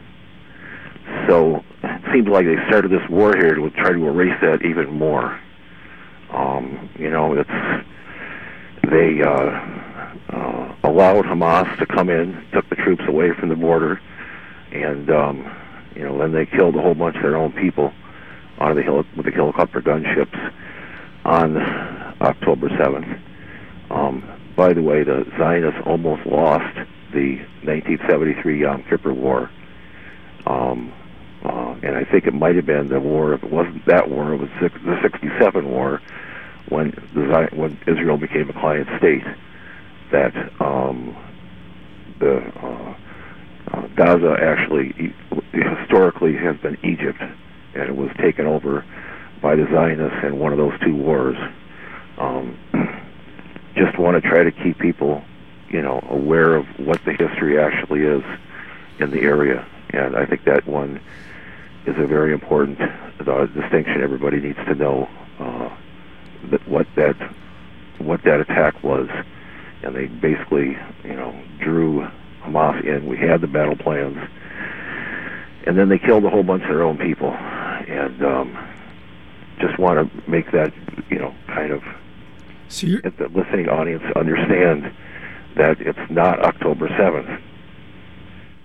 So it seems like they started this war here to try to erase that even more. Um, you know, it's they uh, uh, allowed Hamas to come in, took the troops away from the border, and um, you know, then they killed a whole bunch of their own people out of the heli- with the helicopter gunships on October seventh. Um, by the way, the Zionists almost lost the nineteen seventy-three Yom Kippur War. Um, uh, and I think it might have been the war, if it wasn't that war, it was six, the sixty-seven war, when the when Israel became a client state, that um, the uh, uh, Gaza actually historically has been Egypt, and it was taken over by the Zionists in one of those two wars. Um, just want to try to keep people, you know, aware of what the history actually is in the area. And I think that one is a very important uh, distinction. Everybody needs to know uh, that what that what that attack was. And they basically, you know, drew Hamas in. We had the battle plans, and then they killed a whole bunch of their own people. And um, just want to make that, you know, kind of so let the listening audience understand that it's not October seventh.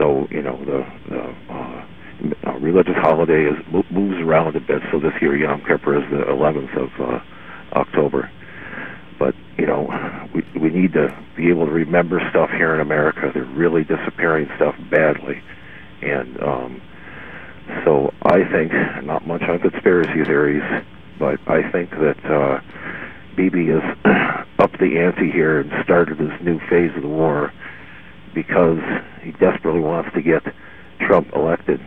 so you know the, the uh, uh, religious holiday is moves around a bit. So this year Yom Kippur is the eleventh of uh, October. But you know, we we need to be able to remember stuff here in America. They're really disappearing stuff badly, and um, so I think, not much on conspiracy theories, but I think that uh, Bibi has upped the ante here and started this new phase of the war because he desperately wants to get Trump elected.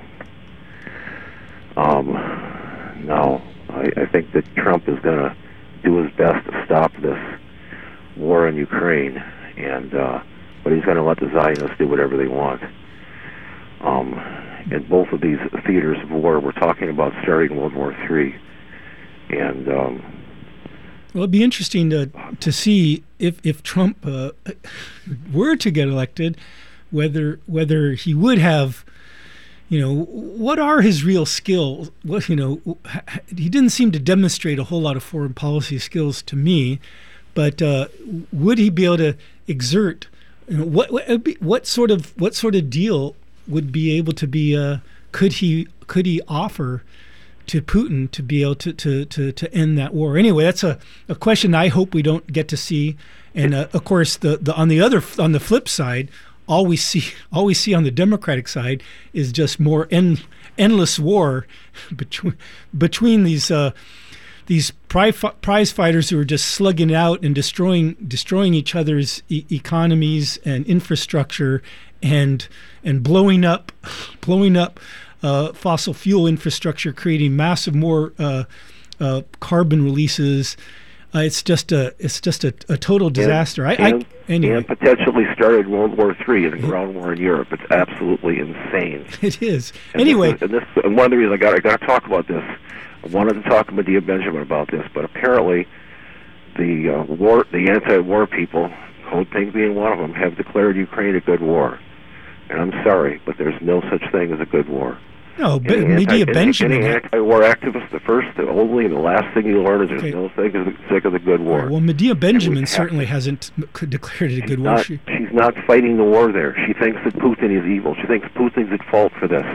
Um, now, I, I think that Trump is going to do his best to stop this war in Ukraine, and uh, but he's going to let the Zionists do whatever they want. Um, in both of these theaters of war, we're talking about starting World War Three, and um, well, it'd be interesting to to see if if Trump uh, were to get elected, whether whether he would have. You know, what are his real skills? What, you know, he didn't seem to demonstrate a whole lot of foreign policy skills to me, but uh, would he be able to exert? You know, what what, what sort of what sort of deal would be able to be? Uh, could he could he offer to Putin to be able to to to, to end that war? Anyway, that's a, a question I hope we don't get to see. And uh, of course, the, the on the other on the flip side. All we see, all we see on the Democratic side is just more end, endless war between between these uh, these prize, prize fighters who are just slugging it out and destroying destroying each other's e- economies and infrastructure, and and blowing up blowing up uh, fossil fuel infrastructure, creating massive more uh, uh, carbon releases. Uh, it's just a it's just a, a total disaster. And, I, and, I anyway. and potentially started World War Three and a ground war in Europe. It's absolutely insane. It is. And anyway, this is, and, this, and one of the reasons I got I got to talk about this. I wanted to talk to Medea Benjamin about this, but apparently the uh, war, the anti-war people, Code Pink being one of them, have declared Ukraine a good war. And I'm sorry, but there's no such thing as a good war. No, but Medea Benjamin. Any anti-war activist, the first, the only, and the last thing you learn is there's okay. no thing of the, sick of the good war. Well, Medea Benjamin certainly hasn't declared it a good war. Not, she, she's not fighting the war there. She thinks that Putin is evil. She thinks Putin's at fault for this.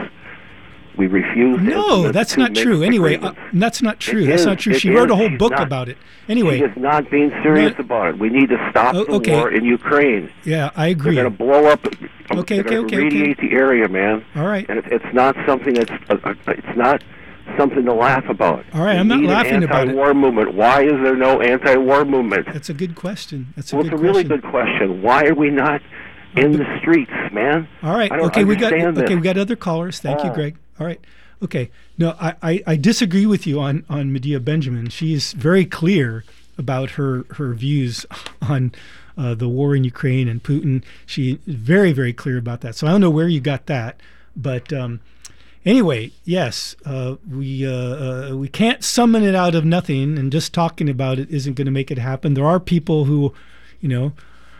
We refuse. No, that's not true. Anyway, uh, that's not true. That's not true. She wrote a whole book about it. Anyway, she is not being serious not, about it. We need to stop uh, okay. the war in Ukraine. Yeah, I agree. They're going to blow up. Okay, okay, okay. Radiate okay. the area, man. All right. And it's, it's not something that's. Uh, uh, it's not something to laugh about. All right, we I'm not laughing about it. Anti-war movement. Why is there no anti-war movement? That's a good question. That's a well, good it's a really question. good question. Why are we not in the streets, man? All right. Okay, we got. This. Okay, we got other callers. Thank oh. you, Greg. All right. Okay. No, I, I, I disagree with you on, on Medea Benjamin. She's very clear about her, her views on uh, the war in Ukraine and Putin. She's very, very clear about that. So I don't know where you got that. But um, anyway, yes, uh, we uh, uh, we can't summon it out of nothing, and just talking about it isn't going to make it happen. There are people who, you know,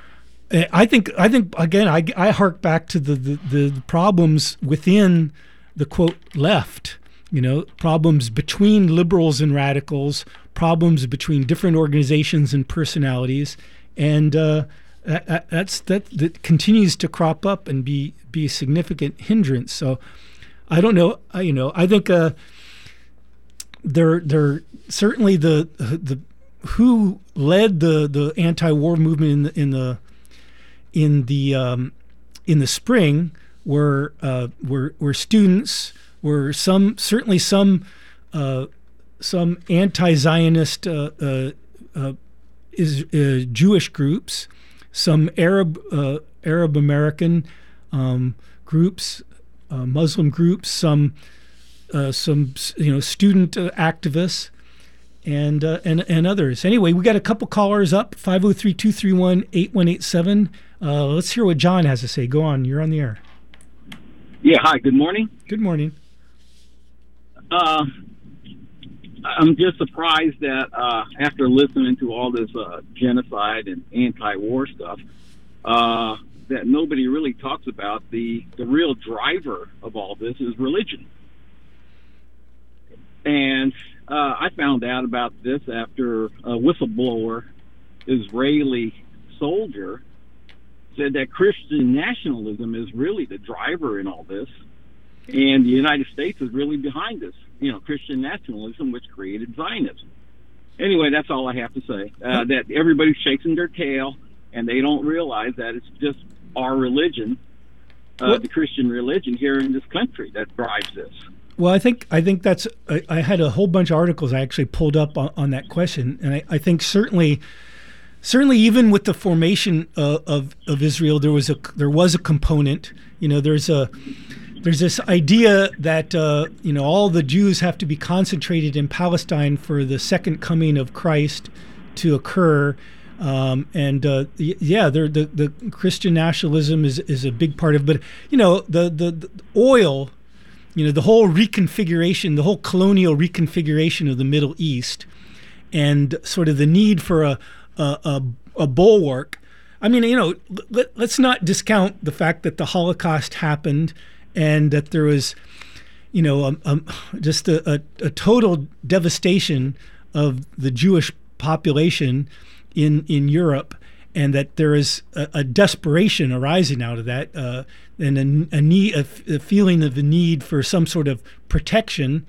I think, I think again, I, I hark back to the, the, the problems within the quote left, you know, problems between liberals and radicals, problems between different organizations and personalities, and uh, that, that's that that continues to crop up and be be a significant hindrance. So, I don't know, I, you know, I think uh, there there certainly the the who led the the anti-war movement in the in the in the um, in the spring. Were uh, were were students, were some certainly some uh, some anti-Zionist uh, uh, uh, is uh, Jewish groups, some Arab uh, Arab American um, groups, uh, Muslim groups, some uh, some you know student uh, activists, and uh, and and others. Anyway, we got a couple callers up. five oh three, two three one, eight one eight seven. Uh, let's hear what John has to say. Go on, you're on the air. Yeah, hi, good morning. Good morning. Uh, I'm just surprised that uh, after listening to all this uh, genocide and anti-war stuff, uh, that nobody really talks about the, the real driver of all this is religion. And uh, I found out about this after a whistleblower Israeli soldier said that Christian nationalism is really the driver in all this, and the United States is really behind this. You know, Christian nationalism, which created Zionism. Anyway, that's all I have to say. Uh, that everybody's chasing their tail, and they don't realize that it's just our religion, uh, the Christian religion here in this country, that drives this. Well, I think I think that's. I, I had a whole bunch of articles I actually pulled up on, on that question, and I, I think certainly, certainly even with the formation uh, of of Israel, there was a there was a component. You know, there's a there's this idea that uh, you know all the Jews have to be concentrated in Palestine for the second coming of Christ to occur. Um, and uh, yeah, the the Christian nationalism is is a big part of. But you know, the the, the oil. You know, the whole reconfiguration, the whole colonial reconfiguration of the Middle East, and sort of the need for a a, a, a bulwark. I mean, you know, let, let's not discount the fact that the Holocaust happened and that there was, you know, um, um, just a, a, a total devastation of the Jewish population in in Europe, and that there is a, a desperation arising out of that, uh, and a, a need, a, a feeling of the need for some sort of protection.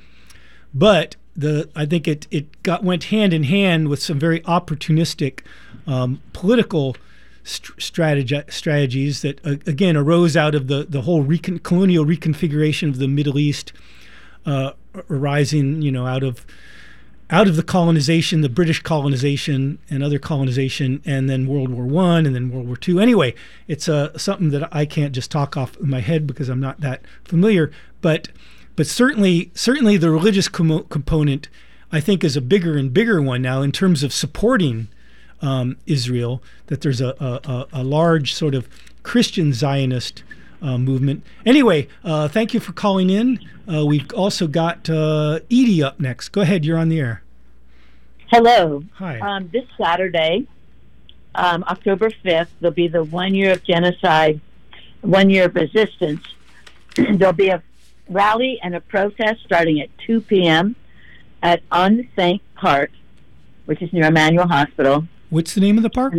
But the I think it it got went hand in hand with some very opportunistic um, political st- strategy, strategies that uh, again arose out of the the whole recon- colonial reconfiguration of the Middle East, uh, arising you know out of. out of the colonization, the British colonization and other colonization, and then World War One, and then World War Two. Anyway, it's uh, something that I can't just talk off in my head because I'm not that familiar. But but certainly certainly the religious com- component, I think, is a bigger and bigger one now in terms of supporting um, Israel. That there's a, a, a large sort of Christian Zionist uh, movement. Anyway, uh, thank you for calling in. Uh, we've also got uh, Edie up next. Go ahead, you're on the air. Hello. Hi. Um, this Saturday, um, October fifth, there'll be the one year of genocide, one year of resistance. There'll be a rally and a protest starting at two p.m. at Unthink Park, which is near Emmanuel Hospital. What's the name of the park?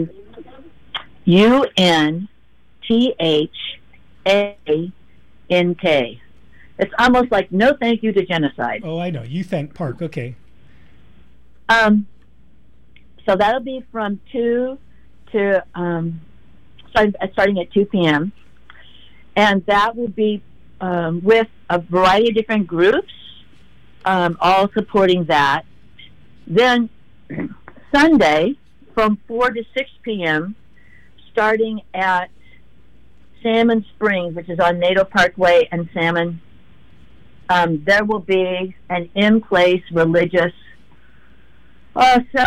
U N T H A N K. It's almost like no thank you to genocide. Oh, I know. You thank Park. Okay. Um, so that'll be from two to um, starting, starting at two p.m. And that will be um, with a variety of different groups, um, all supporting that. Then Sunday from four to six p.m., starting at Salmon Springs, which is on Nato Parkway and Salmon. Um, there will be an in-place religious uh, so,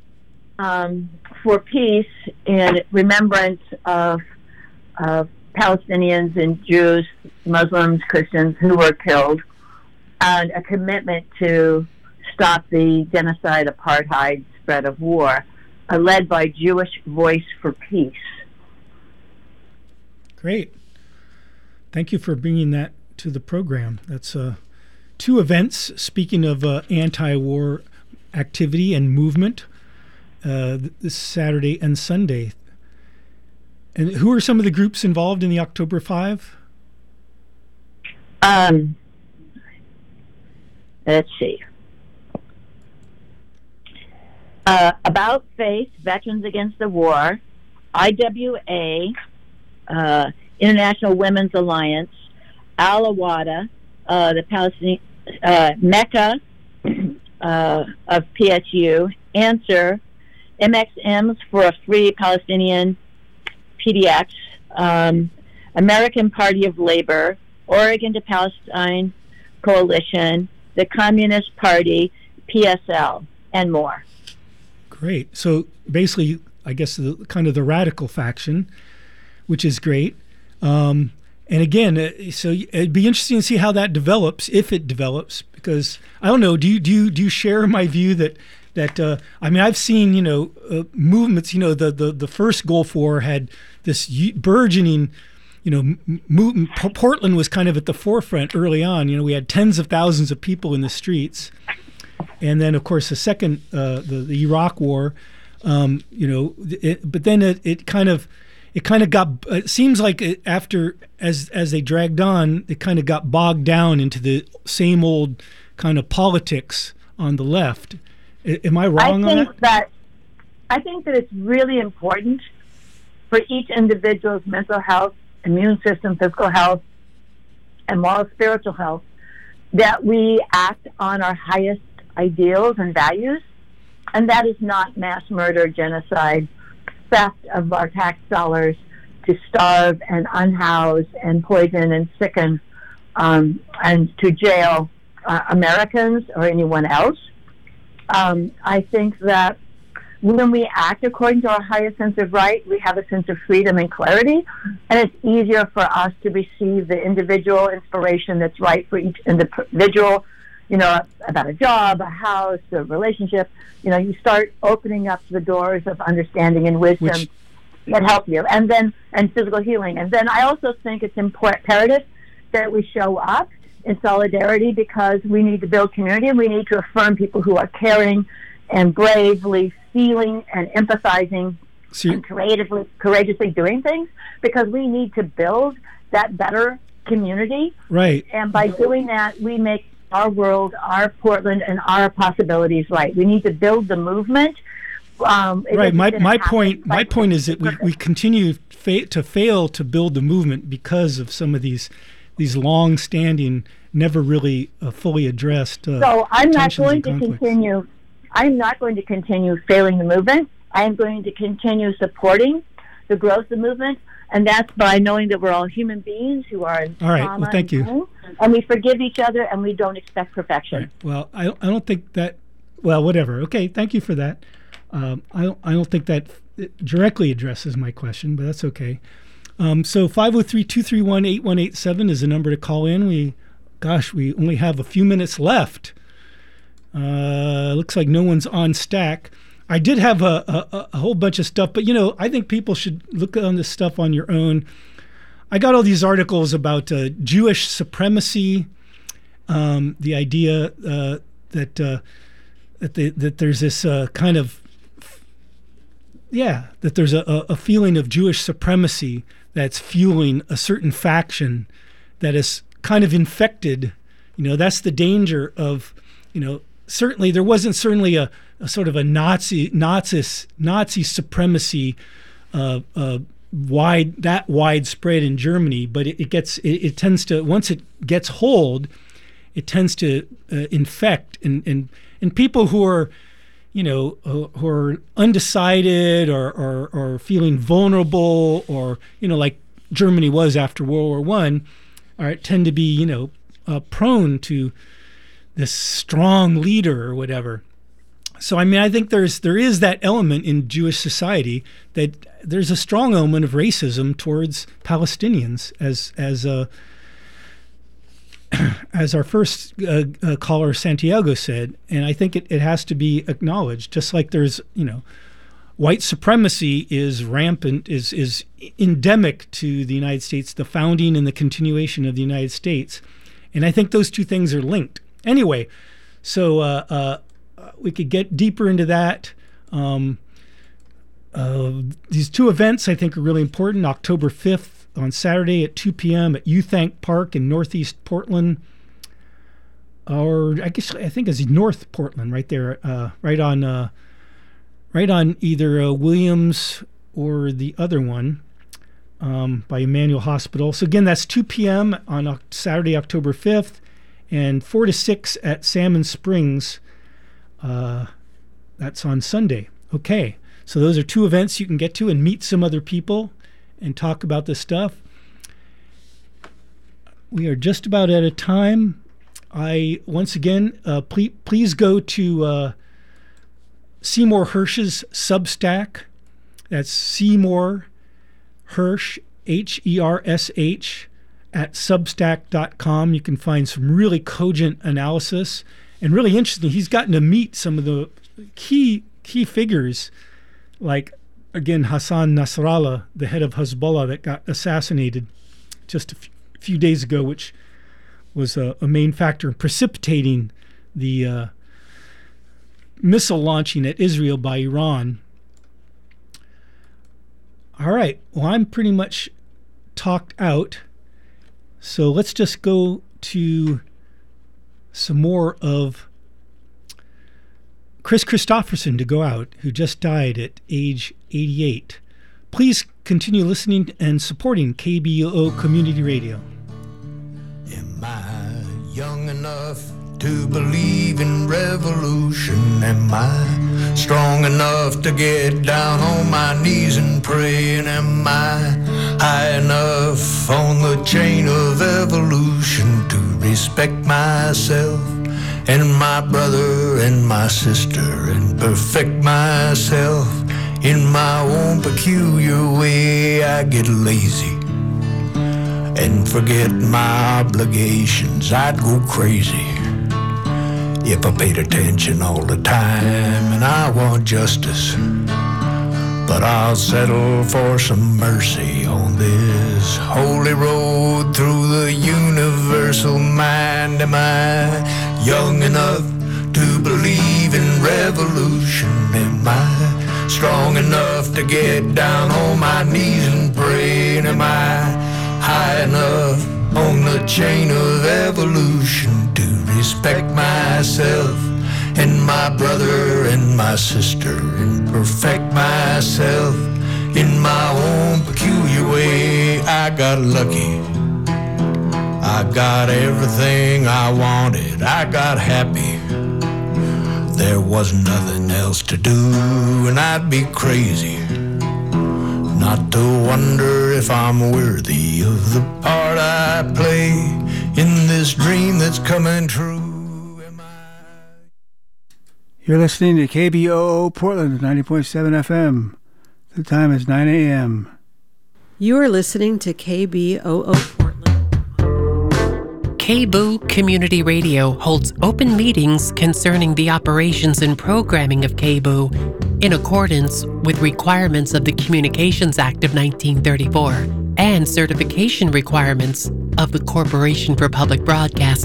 um, for peace in remembrance of, of Palestinians and Jews, Muslims, Christians who were killed, and a commitment to stop the genocide, apartheid, spread of war, uh, led by Jewish Voice for Peace. Great. Thank you for bringing that to the program. That's uh, two events, speaking of uh, anti-war activity and movement, uh, this Saturday and Sunday. And who are some of the groups involved in the October five? Um, let's see. Uh, About Faith, Veterans Against the War, I W A, uh, International Women's Alliance, Al-Awada, uh, the Palestinian, uh, Mecca uh, of P S U, Answer, M X Ms for a Free Palestinian, P D X, um, American Party of Labor, Oregon to Palestine Coalition, the Communist Party, P S L, and more. Great. So basically, I guess the kind of the radical faction, which is great. Um, and again, uh, so it'd be interesting to see how that develops, if it develops, because I don't know. Do you do you do you share my view that that uh, I mean, I've seen you know uh, movements. You know, the, the the first Gulf War had this burgeoning. You know, movement. Portland was kind of at the forefront early on. You know, we had tens of thousands of people in the streets, and then of course the second, uh, the the Iraq War. Um, you know, it, but then it, it kind of it kind of got. It seems like it, after as as they dragged on, it kind of got bogged down into the same old kind of politics on the left. I, am I wrong I on think that? that? I think that it's really important for each individual's mental health, immune system, physical health, and moral spiritual health that we act on our highest ideals and values, and that is not mass murder, genocide, theft of our tax dollars to starve and unhouse and poison and sicken um, and to jail uh, Americans or anyone else. Um, I think that when we act according to our highest sense of right, we have a sense of freedom and clarity, and it's easier for us to receive the individual inspiration that's right for each individual, you know, about a job, a house, a relationship. You know, you start opening up the doors of understanding and wisdom Which, that help you, and then, and physical healing. And then I also think it's important, imperative that we show up in solidarity, because we need to build community, and we need to affirm people who are caring and bravely feeling and empathizing See, and creatively, courageously doing things, because we need to build that better community. Right. And by doing that, we make our world, our Portland, and our possibilities right. We need to build the movement. Um, it right. My isn't my gonna happen point my by- point is that we, we continue fa- to fail to build the movement because of some of these these long-standing, never really uh, fully addressed. Uh, So I'm not tensions going and to conflicts. continue. I'm not going to continue failing the movement. I am going to continue supporting the growth of the movement, and that's by knowing that we're all human beings who are in All right. trauma Well, thank and you. pain, and we forgive each other, and we don't expect perfection. Well, I I don't think that. Well, whatever. Okay, thank you for that. Um, I don't I don't think that directly addresses my question, but that's okay. Um, so five oh three, two three one, eight one eight seven is the number to call in. We, gosh, we only have a few minutes left. Uh, looks like no one's on stack. I did have a, a, a whole bunch of stuff, but you know, I think people should look on this stuff on your own. I got all these articles about uh, Jewish supremacy, um, the idea uh, that uh, that the, that there's this uh, kind of yeah that there's a, a feeling of Jewish supremacy that's fueling a certain faction that is kind of infected. You know, that's the danger of, you know, certainly there wasn't certainly a, a sort of a Nazi Nazi Nazi supremacy uh, uh, wide that widespread in Germany, but it, it gets it, it tends to, once it gets hold, it tends to uh, infect and and and people who are, you know, uh, who are undecided or, or or feeling vulnerable, or, you know, like Germany was after World War One, are tend to be, you know, uh, prone to this strong leader or whatever. So I mean, I think there's there is that element in Jewish society, that there's a strong element of racism towards Palestinians, as as uh, as our first uh, uh, caller Santiago said, and I think it, it has to be acknowledged. Just like there's, you know, white supremacy is rampant, is is endemic to the United States, the founding and the continuation of the United States, and I think those two things are linked. Anyway, so uh, uh, we could get deeper into that. Um, uh, these two events I think are really important. October fifth on Saturday at two p.m. at Youthank Park in Northeast Portland, or I guess I think it's North Portland, right there, uh, right on, uh, right on either uh, Williams or the other one, um, by Emmanuel Hospital. So again, that's two p.m. on uh, Saturday, October fifth, and four to six at Salmon Springs. Uh, that's on Sunday. Okay, so those are two events you can get to and meet some other people and talk about this stuff. We are just about out of time. I, once again, uh, please, please go to uh, Seymour Hersh's Substack. That's Seymour Hersh, H E R S H, at substack dot com. You can find some really cogent analysis, and really interesting. He's gotten to meet some of the key key figures, like, again, Hassan Nasrallah, the head of Hezbollah that got assassinated just a f- few days ago, which was a, a main factor in precipitating the uh, missile launching at Israel by Iran. All right. Well, I'm pretty much talked out. So let's just go to some more of Chris Christopherson to go out, who just died at age eighty-eight. Please continue listening and supporting K B O O Community Radio. Am I young enough to believe in revolution? Am I strong enough to get down on my knees and pray? And am I high enough on the chain of evolution to respect myself and my brother and my sister and perfect myself? In my own peculiar way, I get lazy and forget my obligations. I'd go crazy if I paid attention all the time, and I want justice, but I'll settle for some mercy on this holy road through the universal mind. Am I young enough to believe in revolution? Am I strong enough to get down on my knees and pray? And am I high enough on the chain of evolution to respect myself and my brother and my sister and perfect myself in my own peculiar way? I got lucky, I got everything I wanted, I got happy. There was nothing else to do, and I'd be crazy not to wonder if I'm worthy of the part I play in this dream that's coming true. You're listening to K B O O Portland, ninety point seven F M. The time is nine a.m. You are listening to K B O O Portland. K B O O Community Radio holds open meetings concerning the operations and programming of K B O O in accordance with requirements of the Communications Act of nineteen thirty-four and certification requirements of the Corporation for Public Broadcasting.